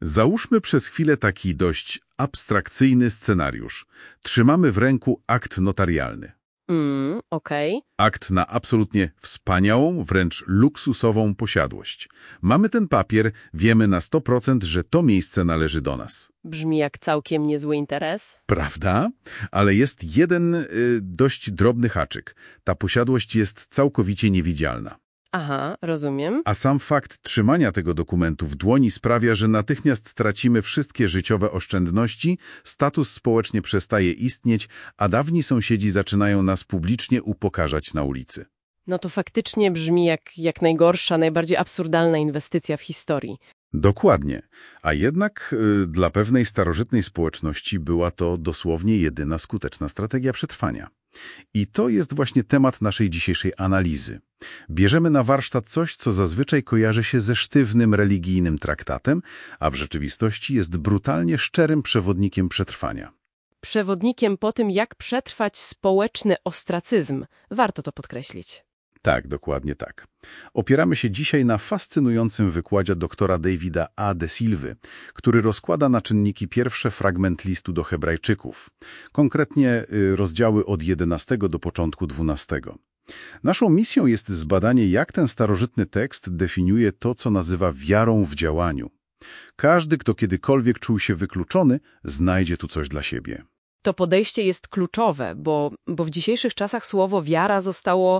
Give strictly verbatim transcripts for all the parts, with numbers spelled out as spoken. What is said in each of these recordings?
Załóżmy przez chwilę taki dość abstrakcyjny scenariusz. Trzymamy w ręku akt notarialny. Mm, okej. Akt na absolutnie wspaniałą, wręcz luksusową posiadłość. Mamy ten papier, wiemy na sto procent, że to miejsce należy do nas. Brzmi jak całkiem niezły interes. Prawda? Ale jest jeden y, dość drobny haczyk. Ta posiadłość jest całkowicie niewidzialna. Aha, rozumiem. A sam fakt trzymania tego dokumentu w dłoni sprawia, że natychmiast tracimy wszystkie życiowe oszczędności, status społecznie przestaje istnieć, a dawni sąsiedzi zaczynają nas publicznie upokarzać na ulicy. No to faktycznie brzmi jak, jak najgorsza, najbardziej absurdalna inwestycja w historii. Dokładnie. A jednak y, dla pewnej starożytnej społeczności była to dosłownie jedyna skuteczna strategia przetrwania. I to jest właśnie temat naszej dzisiejszej analizy. Bierzemy na warsztat coś, co zazwyczaj kojarzy się ze sztywnym religijnym traktatem, a w rzeczywistości jest brutalnie szczerym przewodnikiem przetrwania. Przewodnikiem po tym, jak przetrwać społeczny ostracyzm. Warto to podkreślić. Tak, dokładnie tak. Opieramy się dzisiaj na fascynującym wykładzie doktora Davida A. de Silvy, który rozkłada na czynniki pierwsze fragment listu do Hebrajczyków, konkretnie y, rozdziały od jedenastego do początku dwunastego. Naszą misją jest zbadanie, jak ten starożytny tekst definiuje to, co nazywa wiarą w działaniu. Każdy, kto kiedykolwiek czuł się wykluczony, znajdzie tu coś dla siebie. To podejście jest kluczowe, bo, bo w dzisiejszych czasach słowo wiara zostało,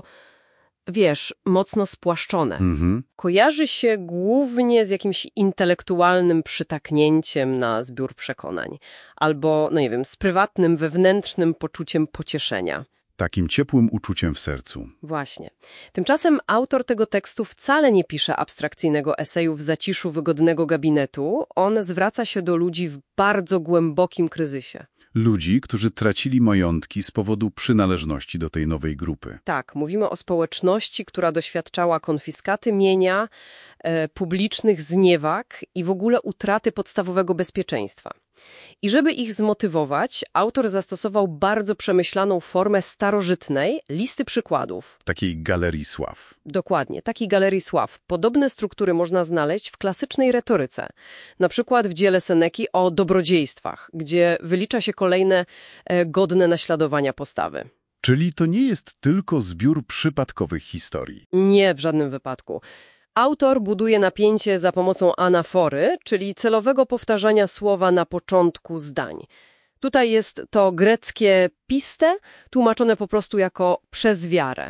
wiesz, mocno spłaszczone. Mhm. Kojarzy się głównie z jakimś intelektualnym przytaknięciem na zbiór przekonań. Albo, no nie wiem, z prywatnym, wewnętrznym poczuciem pocieszenia. Takim ciepłym uczuciem w sercu. Właśnie. Tymczasem autor tego tekstu wcale nie pisze abstrakcyjnego eseju w zaciszu wygodnego gabinetu. On zwraca się do ludzi w bardzo głębokim kryzysie. Ludzi, którzy tracili majątki z powodu przynależności do tej nowej grupy. Tak, mówimy o społeczności, która doświadczała konfiskaty mienia, e, publicznych zniewag i w ogóle utraty podstawowego bezpieczeństwa. I żeby ich zmotywować, autor zastosował bardzo przemyślaną formę starożytnej listy przykładów. Takiej galerii sław. Dokładnie, takiej galerii sław. Podobne struktury można znaleźć w klasycznej retoryce. Na przykład w dziele Seneki o dobrodziejstwach, gdzie wylicza się kolejne e, godne naśladowania postawy. Czyli to nie jest tylko zbiór przypadkowych historii. Nie, w żadnym wypadku. Autor buduje napięcie za pomocą anafory, czyli celowego powtarzania słowa na początku zdań. Tutaj jest to greckie piste, tłumaczone po prostu jako przez wiarę.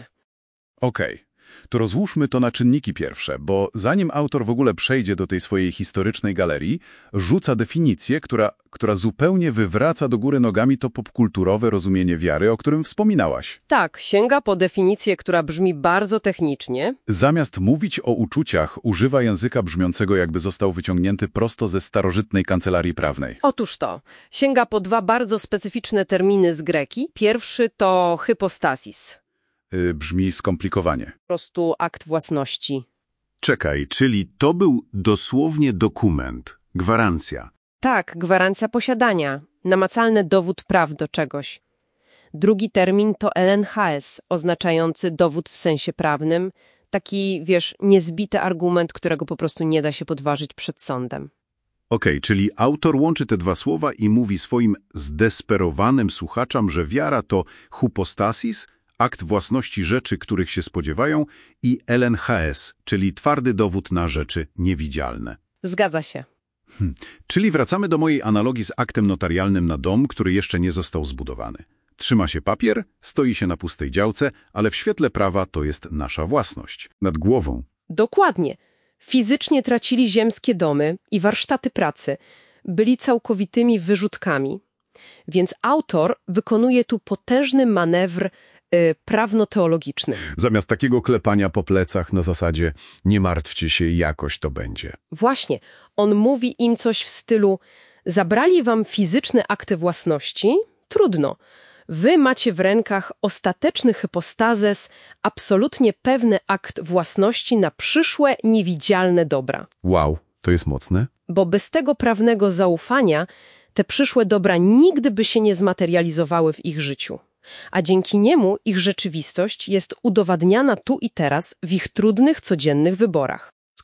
Okej, to rozłóżmy to na czynniki pierwsze, bo zanim autor w ogóle przejdzie do tej swojej historycznej galerii, rzuca definicję, która, która zupełnie wywraca do góry nogami to popkulturowe rozumienie wiary, o którym wspominałaś. Tak, sięga po definicję, która brzmi bardzo technicznie. Zamiast mówić o uczuciach, używa języka brzmiącego, jakby został wyciągnięty prosto ze starożytnej kancelarii prawnej. Otóż to, sięga po dwa bardzo specyficzne terminy z greki. Pierwszy to hypostasis. Yy, brzmi skomplikowanie. Po prostu akt własności. Czekaj, czyli to był dosłownie dokument, gwarancja. Tak, gwarancja posiadania, namacalny dowód praw do czegoś. Drugi termin to elenchaes, oznaczający dowód w sensie prawnym, taki, wiesz, niezbity argument, którego po prostu nie da się podważyć przed sądem. Okej, czyli autor łączy te dwa słowa i mówi swoim zdesperowanym słuchaczom, że wiara to hypostasis, akt własności rzeczy, których się spodziewają, i elenchaes, czyli twardy dowód na rzeczy niewidzialne. Zgadza się. Hmm. Czyli wracamy do mojej analogii z aktem notarialnym na dom, który jeszcze nie został zbudowany. Trzyma się papier, stoi się na pustej działce, ale w świetle prawa to jest nasza własność. Nad głową. Dokładnie. Fizycznie tracili ziemskie domy i warsztaty pracy. Byli całkowitymi wyrzutkami. Więc autor wykonuje tu potężny manewr y, prawno-teologiczny. Zamiast takiego klepania po plecach na zasadzie nie martwcie się, jakoś to będzie. Właśnie. On mówi im coś w stylu zabrali wam fizyczne akty własności? Trudno. Wy macie w rękach ostateczny hypostazes, absolutnie pewny akt własności na przyszłe, niewidzialne dobra. Wow, to jest mocne. Bo bez tego prawnego zaufania te przyszłe dobra nigdy by się nie zmaterializowały w ich życiu. A dzięki niemu ich rzeczywistość jest udowadniana tu i teraz w ich trudnych, codziennych wyborach.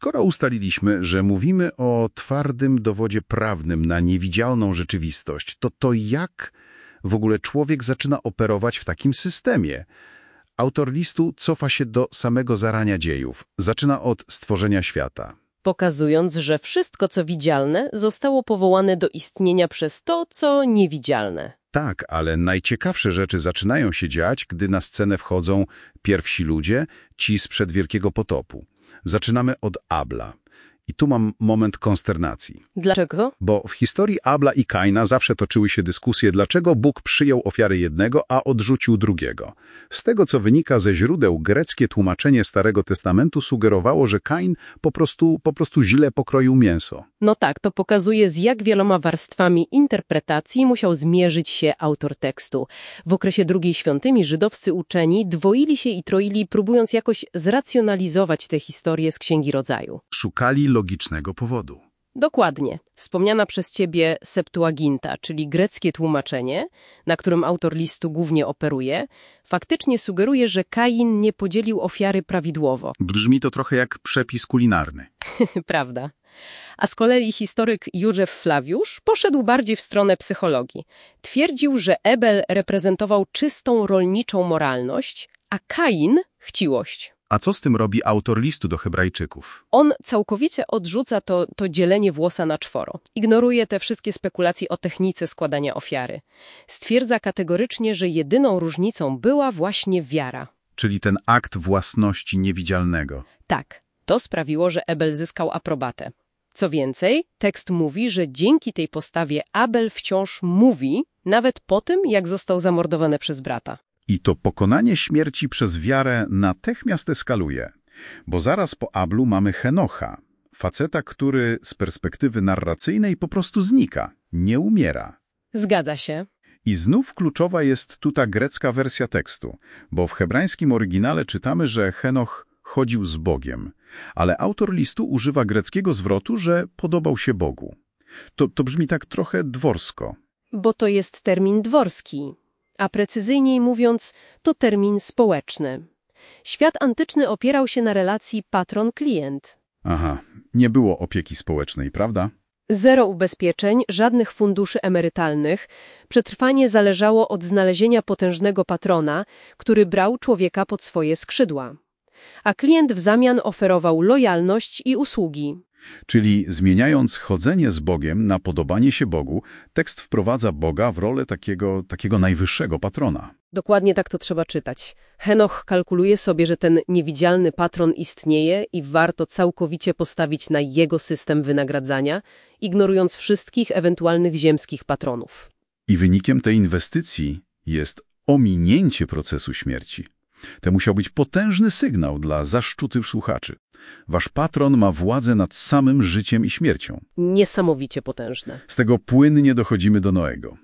Skoro ustaliliśmy, że mówimy o twardym dowodzie prawnym na niewidzialną rzeczywistość, to to jak w ogóle człowiek zaczyna operować w takim systemie? Autor listu cofa się do samego zarania dziejów. Zaczyna od stworzenia świata. Pokazując, że wszystko, co widzialne, zostało powołane do istnienia przez to, co niewidzialne. Tak, ale najciekawsze rzeczy zaczynają się dziać, gdy na scenę wchodzą pierwsi ludzie, ci sprzed Wielkiego Potopu. Zaczynamy od Abla. I tu mam moment konsternacji. Dlaczego? Bo w historii Abla i Kaina zawsze toczyły się dyskusje, dlaczego Bóg przyjął ofiarę jednego, a odrzucił drugiego. Z tego, co wynika ze źródeł, greckie tłumaczenie Starego Testamentu sugerowało, że Kain po prostu, po prostu źle pokroił mięso. No tak, to pokazuje, z jak wieloma warstwami interpretacji musiał zmierzyć się autor tekstu. W okresie drugiej świątyni żydowscy uczeni dwoili się i troili, próbując jakoś zracjonalizować tę historię z Księgi Rodzaju. Szukali logicznego powodu. Dokładnie. Wspomniana przez ciebie Septuaginta, czyli greckie tłumaczenie, na którym autor listu głównie operuje, faktycznie sugeruje, że Kain nie podzielił ofiary prawidłowo. Brzmi to trochę jak przepis kulinarny. Prawda. A z kolei historyk Józef Flawiusz poszedł bardziej w stronę psychologii. Twierdził, że Abel reprezentował czystą rolniczą moralność, a Kain chciwość. A co z tym robi autor listu do Hebrajczyków? On całkowicie odrzuca to, to dzielenie włosa na czworo. Ignoruje te wszystkie spekulacje o technice składania ofiary. Stwierdza kategorycznie, że jedyną różnicą była właśnie wiara. Czyli ten akt własności niewidzialnego. Tak, to sprawiło, że Abel zyskał aprobatę. Co więcej, tekst mówi, że dzięki tej postawie Abel wciąż mówi, nawet po tym, jak został zamordowany przez brata. I to pokonanie śmierci przez wiarę natychmiast eskaluje, bo zaraz po Ablu mamy Henocha, faceta, który z perspektywy narracyjnej po prostu znika, nie umiera. Zgadza się. I znów kluczowa jest tu ta grecka wersja tekstu, bo w hebrajskim oryginale czytamy, że Henoch chodził z Bogiem, ale autor listu używa greckiego zwrotu, że podobał się Bogu. To, to brzmi tak trochę dworsko. Bo to jest termin dworski. A precyzyjniej mówiąc, to termin społeczny. Świat antyczny opierał się na relacji patron-klient. Aha, nie było opieki społecznej, prawda? Zero ubezpieczeń, żadnych funduszy emerytalnych. Przetrwanie zależało od znalezienia potężnego patrona, który brał człowieka pod swoje skrzydła. A klient w zamian oferował lojalność i usługi. Czyli zmieniając chodzenie z Bogiem na podobanie się Bogu, tekst wprowadza Boga w rolę takiego, takiego najwyższego patrona. Dokładnie tak to trzeba czytać. Henoch kalkuluje sobie, że ten niewidzialny patron istnieje i warto całkowicie postawić na jego system wynagradzania, ignorując wszystkich ewentualnych ziemskich patronów. I wynikiem tej inwestycji jest ominięcie procesu śmierci. To musiał być potężny sygnał dla zaszczutych słuchaczy. Wasz patron ma władzę nad samym życiem i śmiercią. Niesamowicie potężne. Z tego płynnie dochodzimy do Noego.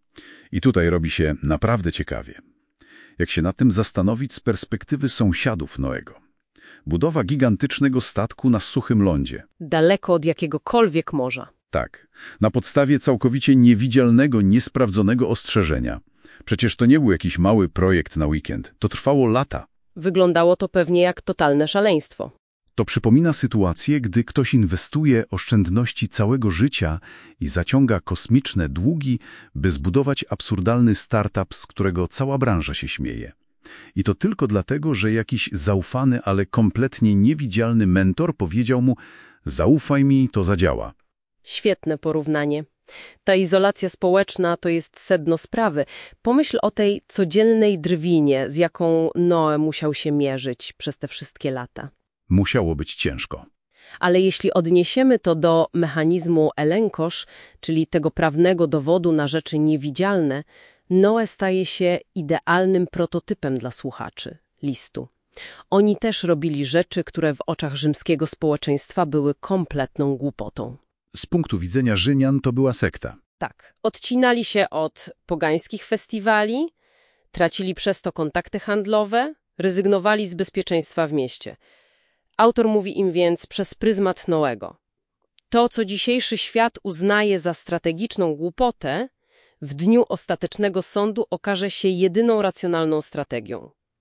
I tutaj robi się naprawdę ciekawie. Jak się nad tym zastanowić z perspektywy sąsiadów Noego. Budowa gigantycznego statku na suchym lądzie. Daleko od jakiegokolwiek morza. Tak, na podstawie całkowicie niewidzialnego, niesprawdzonego ostrzeżenia. Przecież to nie był jakiś mały projekt na weekend. To trwało lata. Wyglądało to pewnie jak totalne szaleństwo. To przypomina sytuację, gdy ktoś inwestuje oszczędności całego życia i zaciąga kosmiczne długi, by zbudować absurdalny startup, z którego cała branża się śmieje. I to tylko dlatego, że jakiś zaufany, ale kompletnie niewidzialny mentor powiedział mu: zaufaj mi, to zadziała. Świetne porównanie. Ta izolacja społeczna to jest sedno sprawy. Pomyśl o tej codziennej drwinie, z jaką Noe musiał się mierzyć przez te wszystkie lata. Musiało być ciężko. Ale jeśli odniesiemy to do mechanizmu Elenkosz, czyli tego prawnego dowodu na rzeczy niewidzialne, Noe staje się idealnym prototypem dla słuchaczy listu. Oni też robili rzeczy, które w oczach rzymskiego społeczeństwa były kompletną głupotą. Z punktu widzenia Rzymian to była sekta. Tak, odcinali się od pogańskich festiwali, tracili przez to kontakty handlowe, rezygnowali z bezpieczeństwa w mieście. Autor mówi im więc przez pryzmat Noego. To, co dzisiejszy świat uznaje za strategiczną głupotę, w dniu ostatecznego sądu okaże się jedyną racjonalną strategią.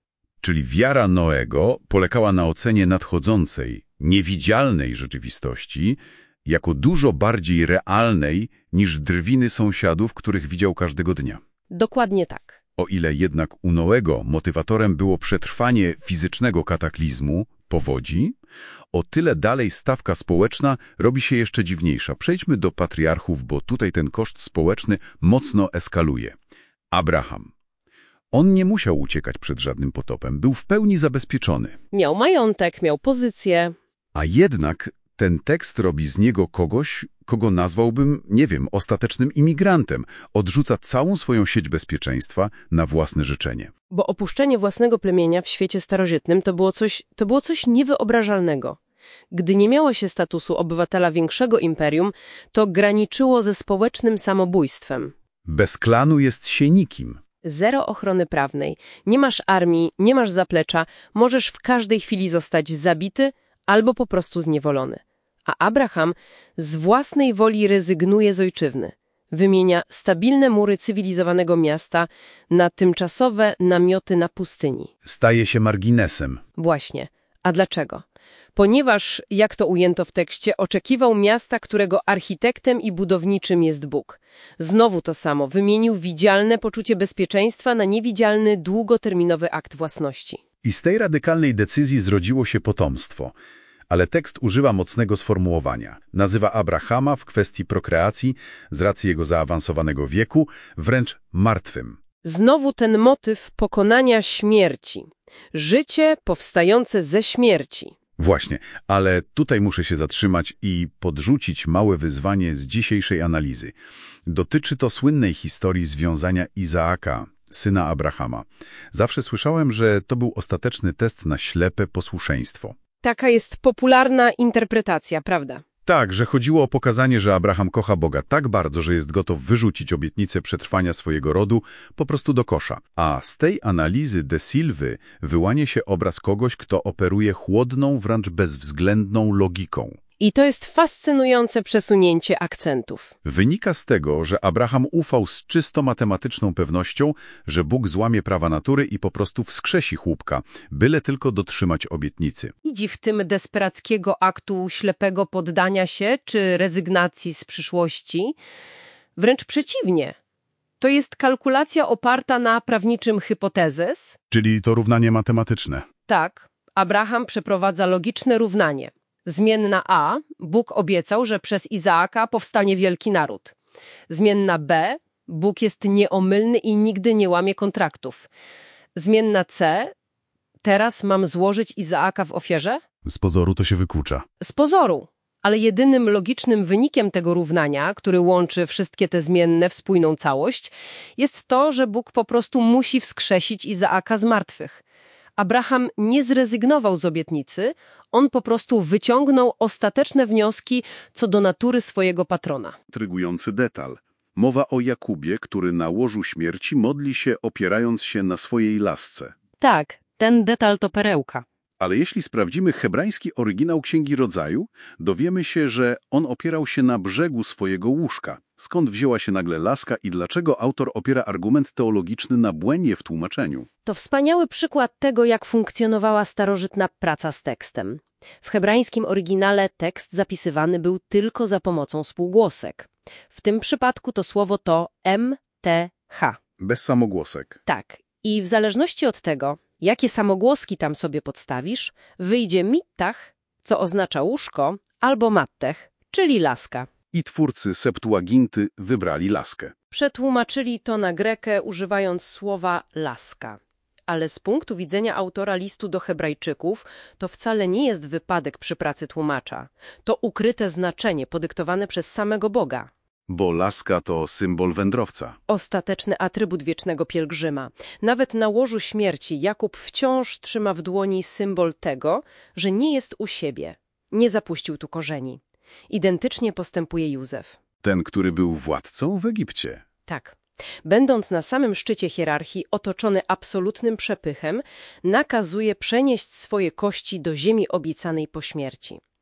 Czyli wiara Noego polegała na ocenie nadchodzącej, niewidzialnej rzeczywistości jako dużo bardziej realnej niż drwiny sąsiadów, których widział każdego dnia. Dokładnie tak. O ile jednak u Noego motywatorem było przetrwanie fizycznego kataklizmu, powodzi, o tyle dalej stawka społeczna robi się jeszcze dziwniejsza. Przejdźmy do patriarchów, bo tutaj ten koszt społeczny mocno eskaluje. Abraham. On nie musiał uciekać przed żadnym potopem, był w pełni zabezpieczony. Miał majątek, miał pozycję. A jednak ten tekst robi z niego kogoś, kogo nazwałbym, nie wiem, ostatecznym imigrantem. Odrzuca całą swoją sieć bezpieczeństwa na własne życzenie. Bo opuszczenie własnego plemienia w świecie starożytnym to było coś, to było coś niewyobrażalnego. Gdy nie miało się statusu obywatela większego imperium, to graniczyło ze społecznym samobójstwem. Bez klanu jest się nikim. Zero ochrony prawnej. Nie masz armii, nie masz zaplecza, możesz w każdej chwili zostać zabity albo po prostu zniewolony. A Abraham z własnej woli rezygnuje z ojczyzny. Wymienia stabilne mury cywilizowanego miasta na tymczasowe namioty na pustyni. Staje się marginesem. Właśnie. A dlaczego? Ponieważ, jak to ujęto w tekście, oczekiwał miasta, którego architektem i budowniczym jest Bóg. Znowu to samo. Wymienił widzialne poczucie bezpieczeństwa na niewidzialny, długoterminowy akt własności. I z tej radykalnej decyzji zrodziło się potomstwo. Ale tekst używa mocnego sformułowania. Nazywa Abrahama w kwestii prokreacji, z racji jego zaawansowanego wieku, wręcz martwym. Znowu ten motyw pokonania śmierci. Życie powstające ze śmierci. Właśnie, ale tutaj muszę się zatrzymać i podrzucić małe wyzwanie z dzisiejszej analizy. Dotyczy to słynnej historii związania Izaaka, syna Abrahama. Zawsze słyszałem, że to był ostateczny test na ślepe posłuszeństwo. Taka jest popularna interpretacja, prawda? Tak, że chodziło o pokazanie, że Abraham kocha Boga tak bardzo, że jest gotów wyrzucić obietnicę przetrwania swojego rodu po prostu do kosza. A z tej analizy de Silvy wyłania się obraz kogoś, kto operuje chłodną, wręcz bezwzględną logiką. I to jest fascynujące przesunięcie akcentów. Wynika z tego, że Abraham ufał z czysto matematyczną pewnością, że Bóg złamie prawa natury i po prostu wskrzesi chłopka, byle tylko dotrzymać obietnicy. Widzi w tym desperackiego aktu ślepego poddania się czy rezygnacji z przyszłości? Wręcz przeciwnie. To jest kalkulacja oparta na prawniczym hypotezes. Czyli to równanie matematyczne. Tak, Abraham przeprowadza logiczne równanie. Zmienna A, Bóg obiecał, że przez Izaaka powstanie wielki naród. Zmienna B, Bóg jest nieomylny i nigdy nie łamie kontraktów. Zmienna C, teraz mam złożyć Izaaka w ofierze? Z pozoru to się wyklucza. Z pozoru, ale jedynym logicznym wynikiem tego równania, który łączy wszystkie te zmienne w spójną całość, jest to, że Bóg po prostu musi wskrzesić Izaaka z martwych. Abraham nie zrezygnował z obietnicy, on po prostu wyciągnął ostateczne wnioski co do natury swojego patrona. Intrygujący detal. Mowa o Jakubie, który na łożu śmierci modli się opierając się na swojej lasce. Tak, ten detal to perełka. Ale jeśli sprawdzimy hebrajski oryginał Księgi Rodzaju, dowiemy się, że on opierał się na brzegu swojego łóżka. Skąd wzięła się nagle laska i dlaczego autor opiera argument teologiczny na błędzie w tłumaczeniu? To wspaniały przykład tego, jak funkcjonowała starożytna praca z tekstem. W hebrajskim oryginale tekst zapisywany był tylko za pomocą spółgłosek. W tym przypadku to słowo to M T H. Bez samogłosek. Tak. I w zależności od tego, jakie samogłoski tam sobie podstawisz, wyjdzie mittach, co oznacza łóżko, albo mattech, czyli laska. I twórcy Septuaginty wybrali laskę. Przetłumaczyli to na grekę, używając słowa laska. Ale z punktu widzenia autora listu do Hebrajczyków, to wcale nie jest wypadek przy pracy tłumacza. To ukryte znaczenie podyktowane przez samego Boga. Bo laska to symbol wędrowca. Ostateczny atrybut wiecznego pielgrzyma. Nawet na łożu śmierci Jakub wciąż trzyma w dłoni symbol tego, że nie jest u siebie. Nie zapuścił tu korzeni. Identycznie postępuje Józef. Ten, który był władcą w Egipcie. Tak. Będąc na samym szczycie hierarchii, otoczony absolutnym przepychem, nakazuje przenieść swoje kości do ziemi obiecanej po śmierci.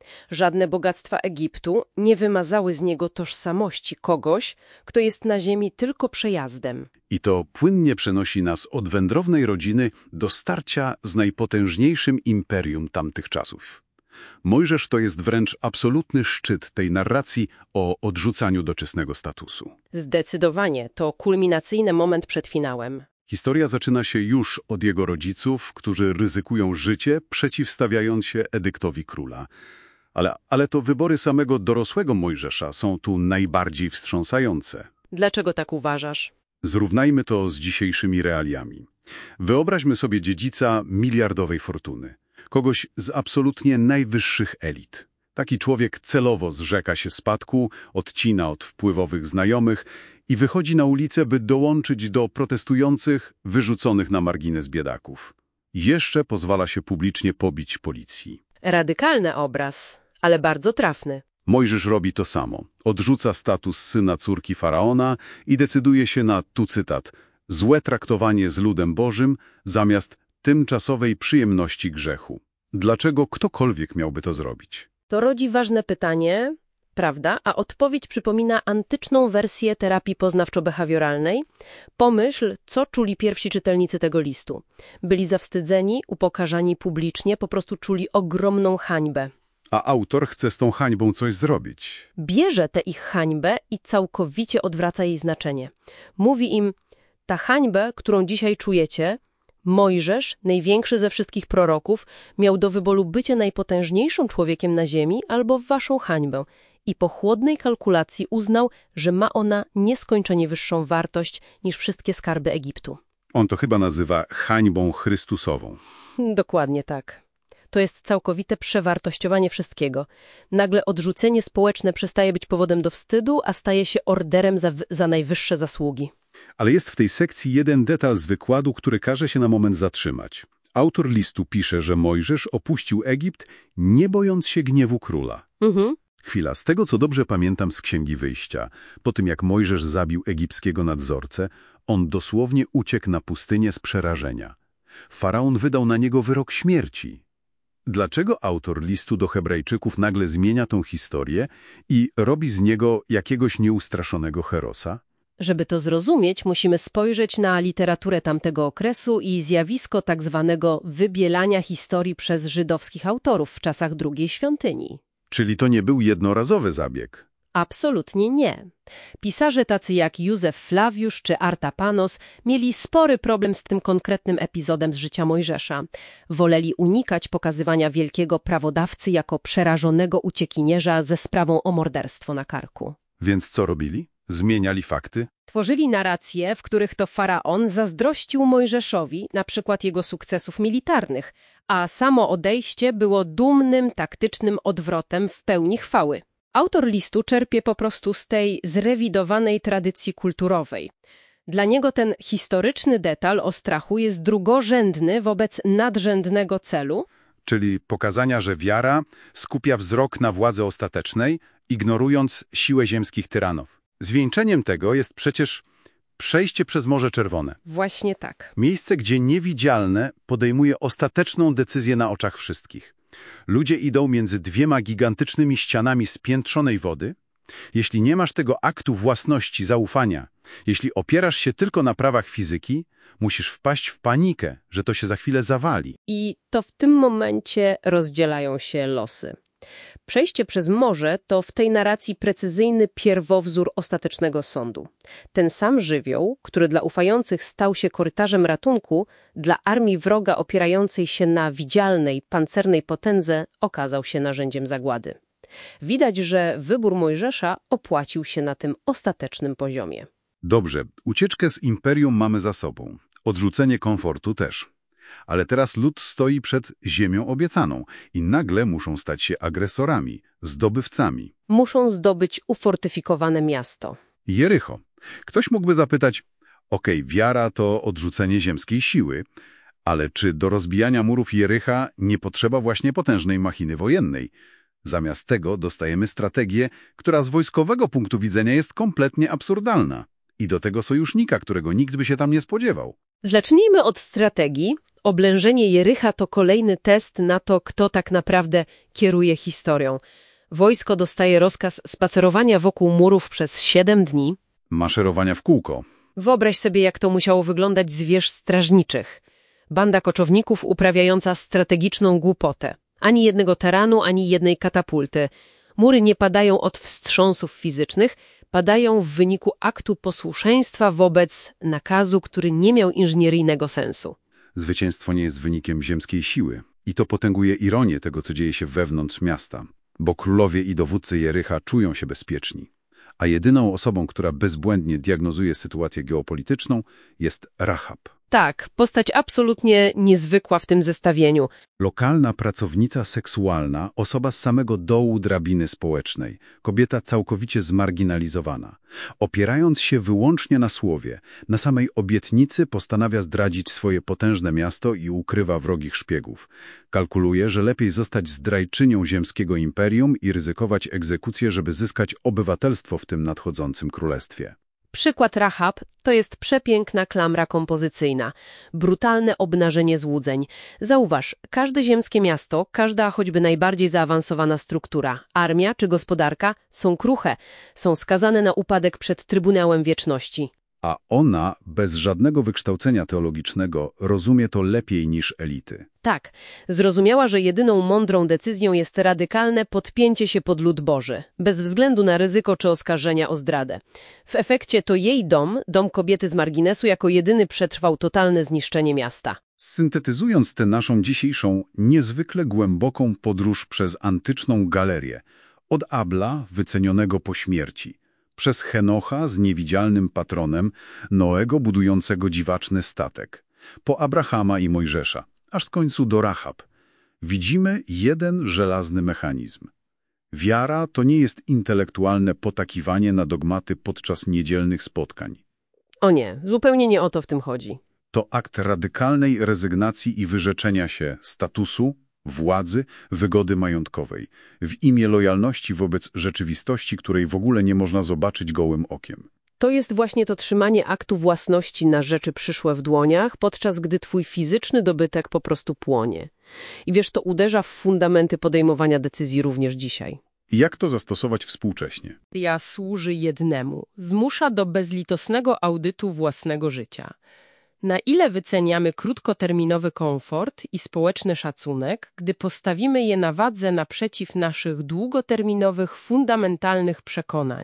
Żadne bogactwa Egiptu nie wymazały z niego tożsamości kogoś, kto jest na ziemi tylko przejazdem. I to płynnie przenosi nas od wędrownej rodziny do starcia z najpotężniejszym imperium tamtych czasów. Mojżesz to jest wręcz absolutny szczyt tej narracji o odrzucaniu doczesnego statusu. Zdecydowanie, to kulminacyjny moment przed finałem. Historia zaczyna się już od jego rodziców, którzy ryzykują życie, przeciwstawiając się edyktowi króla. Ale, ale to wybory samego dorosłego Mojżesza są tu najbardziej wstrząsające. Dlaczego tak uważasz? Zrównajmy to z dzisiejszymi realiami. Wyobraźmy sobie dziedzica miliardowej fortuny. Kogoś z absolutnie najwyższych elit. Taki człowiek celowo zrzeka się spadku, odcina od wpływowych znajomych i wychodzi na ulicę, by dołączyć do protestujących, wyrzuconych na margines biedaków. Jeszcze pozwala się publicznie pobić policji. Radykalny obraz, ale bardzo trafny. Mojżesz robi to samo. Odrzuca status syna córki Faraona i decyduje się na, tu cytat, złe traktowanie z ludem Bożym zamiast tymczasowej przyjemności grzechu. Dlaczego ktokolwiek miałby to zrobić? To rodzi ważne pytanie, prawda? A odpowiedź przypomina antyczną wersję terapii poznawczo-behawioralnej. Pomyśl, co czuli pierwsi czytelnicy tego listu. Byli zawstydzeni, upokarzani publicznie, po prostu czuli ogromną hańbę. A autor chce z tą hańbą coś zrobić. Bierze tę ich hańbę i całkowicie odwraca jej znaczenie. Mówi im, ta hańbę, którą dzisiaj czujecie, Mojżesz, największy ze wszystkich proroków, miał do wyboru bycie najpotężniejszym człowiekiem na ziemi albo waszą hańbę i po chłodnej kalkulacji uznał, że ma ona nieskończenie wyższą wartość niż wszystkie skarby Egiptu. On to chyba nazywa hańbą chrystusową. Dokładnie tak. To jest całkowite przewartościowanie wszystkiego. Nagle odrzucenie społeczne przestaje być powodem do wstydu, a staje się orderem za, za najwyższe zasługi. Ale jest w tej sekcji jeden detal z wykładu, który każe się na moment zatrzymać. Autor listu pisze, że Mojżesz opuścił Egipt, nie bojąc się gniewu króla. Mhm. Chwila, z tego co dobrze pamiętam z Księgi Wyjścia, po tym jak Mojżesz zabił egipskiego nadzorcę, on dosłownie uciekł na pustynię z przerażenia. Faraon wydał na niego wyrok śmierci. Dlaczego autor listu do Hebrajczyków nagle zmienia tą historię i robi z niego jakiegoś nieustraszonego herosa? Żeby to zrozumieć, musimy spojrzeć na literaturę tamtego okresu i zjawisko tak zwanego wybielania historii przez żydowskich autorów w czasach drugiej świątyni. Czyli to nie był jednorazowy zabieg? Absolutnie nie. Pisarze tacy jak Józef Flawiusz czy Artapanos mieli spory problem z tym konkretnym epizodem z życia Mojżesza. Woleli unikać pokazywania wielkiego prawodawcy jako przerażonego uciekinierza ze sprawą o morderstwo na karku. Więc co robili? Zmieniali fakty? Tworzyli narracje, w których to faraon zazdrościł Mojżeszowi, na przykład jego sukcesów militarnych, a samo odejście było dumnym, taktycznym odwrotem w pełni chwały. Autor listu czerpie po prostu z tej zrewidowanej tradycji kulturowej. Dla niego ten historyczny detal o strachu jest drugorzędny wobec nadrzędnego celu, czyli pokazania, że wiara skupia wzrok na władzy ostatecznej, ignorując siłę ziemskich tyranów. Zwieńczeniem tego jest przecież przejście przez Morze Czerwone. Właśnie tak. Miejsce, gdzie niewidzialne podejmuje ostateczną decyzję na oczach wszystkich. Ludzie idą między dwiema gigantycznymi ścianami spiętrzonej wody. Jeśli nie masz tego aktu własności, zaufania, jeśli opierasz się tylko na prawach fizyki, musisz wpaść w panikę, że to się za chwilę zawali. I to w tym momencie rozdzielają się losy. Przejście przez morze to w tej narracji precyzyjny pierwowzór ostatecznego sądu. Ten sam żywioł, który dla ufających stał się korytarzem ratunku, dla armii wroga opierającej się na widzialnej, pancernej potędze okazał się narzędziem zagłady. Widać, że wybór Mojżesza opłacił się na tym ostatecznym poziomie. Dobrze, ucieczkę z imperium mamy za sobą. Odrzucenie komfortu też. Ale teraz lud stoi przed ziemią obiecaną i nagle muszą stać się agresorami, zdobywcami. Muszą zdobyć ufortyfikowane miasto. Jericho. Ktoś mógłby zapytać, okej, okay, wiara to odrzucenie ziemskiej siły, ale czy do rozbijania murów Jericha nie potrzeba właśnie potężnej machiny wojennej? Zamiast tego dostajemy strategię, która z wojskowego punktu widzenia jest kompletnie absurdalna. I do tego sojusznika, którego nikt by się tam nie spodziewał. Zacznijmy od strategii, oblężenie Jericha to kolejny test na to, kto tak naprawdę kieruje historią. Wojsko dostaje rozkaz spacerowania wokół murów przez siedem dni. Maszerowania w kółko. Wyobraź sobie, jak to musiało wyglądać z wież strażniczych. Banda koczowników uprawiająca strategiczną głupotę. Ani jednego taranu, ani jednej katapulty. Mury nie padają od wstrząsów fizycznych, padają w wyniku aktu posłuszeństwa wobec nakazu, który nie miał inżynieryjnego sensu. Zwycięstwo nie jest wynikiem ziemskiej siły. I to potęguje ironię tego, co dzieje się wewnątrz miasta. Bo królowie i dowódcy Jericha czują się bezpieczni. A jedyną osobą, która bezbłędnie diagnozuje sytuację geopolityczną, jest Rahab. Tak, postać absolutnie niezwykła w tym zestawieniu. Lokalna pracownica seksualna, osoba z samego dołu drabiny społecznej, kobieta całkowicie zmarginalizowana. Opierając się wyłącznie na słowie, na samej obietnicy postanawia zdradzić swoje potężne miasto i ukrywa wrogich szpiegów. Kalkuluje, że lepiej zostać zdrajczynią ziemskiego imperium i ryzykować egzekucję, żeby zyskać obywatelstwo w tym nadchodzącym królestwie. Przykład Rahab to jest przepiękna klamra kompozycyjna, brutalne obnażenie złudzeń. Zauważ, każde ziemskie miasto, każda choćby najbardziej zaawansowana struktura, armia czy gospodarka są kruche, są skazane na upadek przed Trybunałem Wieczności. A ona, bez żadnego wykształcenia teologicznego, rozumie to lepiej niż elity. Tak, zrozumiała, że jedyną mądrą decyzją jest radykalne podpięcie się pod lud Boży, bez względu na ryzyko czy oskarżenia o zdradę. W efekcie to jej dom, dom kobiety z marginesu, jako jedyny przetrwał totalne zniszczenie miasta. Syntetyzując tę naszą dzisiejszą, niezwykle głęboką podróż przez antyczną galerię, od Abla, wycenionego po śmierci, przez Henocha z niewidzialnym patronem, Noego budującego dziwaczny statek, po Abrahama i Mojżesza, aż w końcu do Rahab. Widzimy jeden żelazny mechanizm. Wiara to nie jest intelektualne potakiwanie na dogmaty podczas niedzielnych spotkań. O nie, zupełnie nie o to w tym chodzi. To akt radykalnej rezygnacji i wyrzeczenia się statusu, władzy, wygody majątkowej, w imię lojalności wobec rzeczywistości, której w ogóle nie można zobaczyć gołym okiem. To jest właśnie to trzymanie aktu własności na rzeczy przyszłe w dłoniach, podczas gdy twój fizyczny dobytek po prostu płonie. I wiesz, to uderza w fundamenty podejmowania decyzji również dzisiaj. I jak to zastosować współcześnie? Ja służy jednemu. Zmusza do bezlitosnego audytu własnego życia. Na ile wyceniamy krótkoterminowy komfort i społeczny szacunek, gdy postawimy je na wadze naprzeciw naszych długoterminowych, fundamentalnych przekonań?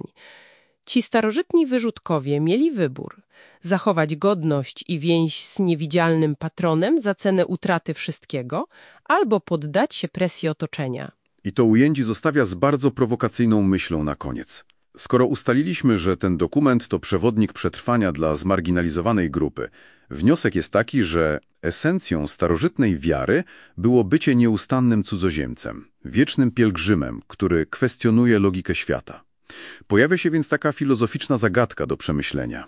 Ci starożytni wyrzutkowie mieli wybór. Zachować godność i więź z niewidzialnym patronem za cenę utraty wszystkiego, albo poddać się presji otoczenia. I to ujęcie zostawia z bardzo prowokacyjną myślą na koniec. Skoro ustaliliśmy, że ten dokument to przewodnik przetrwania dla zmarginalizowanej grupy, wniosek jest taki, że esencją starożytnej wiary było bycie nieustannym cudzoziemcem, wiecznym pielgrzymem, który kwestionuje logikę świata. Pojawia się więc taka filozoficzna zagadka do przemyślenia.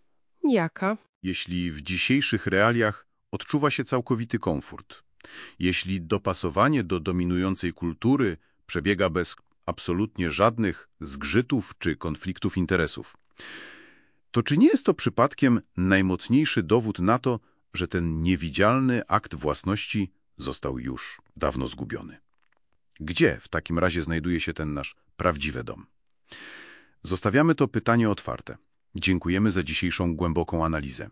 Jaka? Jeśli w dzisiejszych realiach odczuwa się całkowity komfort, jeśli dopasowanie do dominującej kultury przebiega bez absolutnie żadnych zgrzytów czy konfliktów interesów, to czy nie jest to przypadkiem najmocniejszy dowód na to, że ten niewidzialny akt własności został już dawno zgubiony? Gdzie w takim razie znajduje się ten nasz prawdziwy dom? Zostawiamy to pytanie otwarte. Dziękujemy za dzisiejszą głęboką analizę.